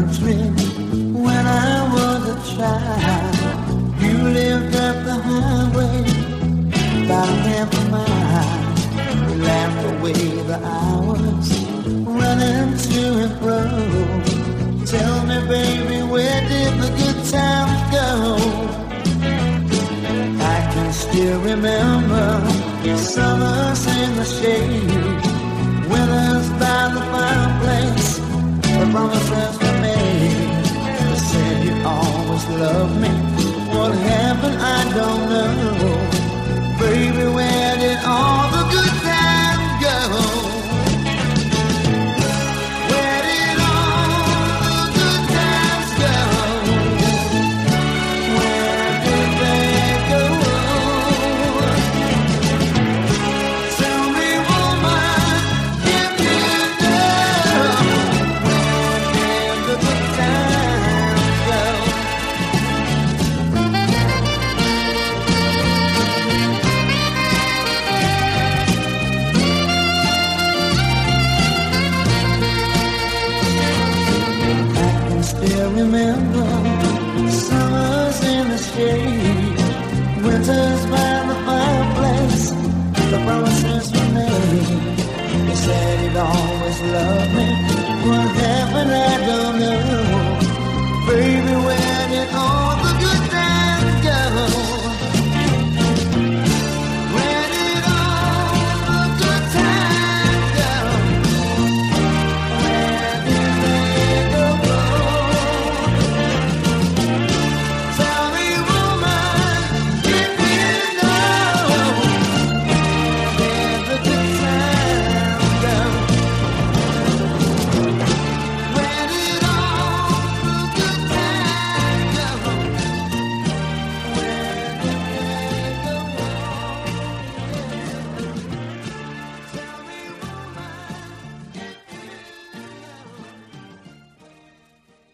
country when I was a child. You lived up the highway about a half a mile. We laughed away the hours running to and fro. Tell me, baby, where did the good times go? I can still remember summers in the shade, winters by the fireplace, the promises we made. You said you'd always love me. What happened, I don't know. Baby, where did all the good times go? Where did all the good times go? Where did they go? Tell me, woman, if you know, where did the good times go? Still remember summers in the shade, winters by the fireplace, the promises we made. You said you'd always love me. What happened, I don't